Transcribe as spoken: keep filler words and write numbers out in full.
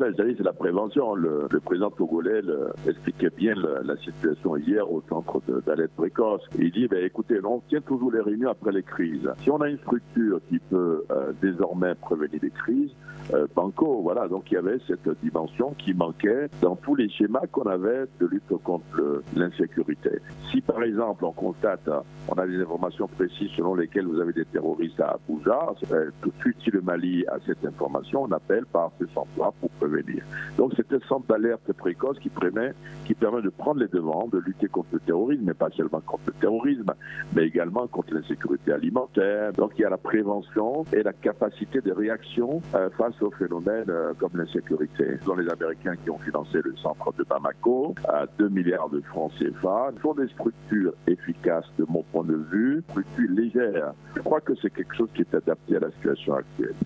fait, c'est la prévention. Le, le président togolais le, expliquait bien le, la situation hier au centre d'alerte précoce. Il dit, ben, écoutez, on tient toujours les réunions après les crises. Si on a une structure qui peut euh, désormais prévenir des crises, euh, banco, voilà. Donc il y avait cette dimension qui manquait dans tous les schémas qu'on avait de lutte contre l'insécurité. Si par exemple on constate, on a des informations précises selon lesquelles vous avez des terroristes à Abuja, euh, tout de suite si le Mali a cette information, on appelle par ce centre-là pour prévenir. Donc c'est un centre d'alerte précoce qui permet, qui permet de prendre les devants, de lutter contre le terrorisme, mais pas seulement contre le terrorisme, mais également contre l'insécurité alimentaire. Donc il y a la prévention et la capacité de réaction euh, face aux phénomènes euh, comme l'insécurité. Ce sont les Américains qui ont financé le centre de Bamako à deux milliards de francs C F A. Ce sont des structures efficaces de mon point de vue, structures légères. Je crois que c'est quelque chose qui est adapté à la situation actuelle.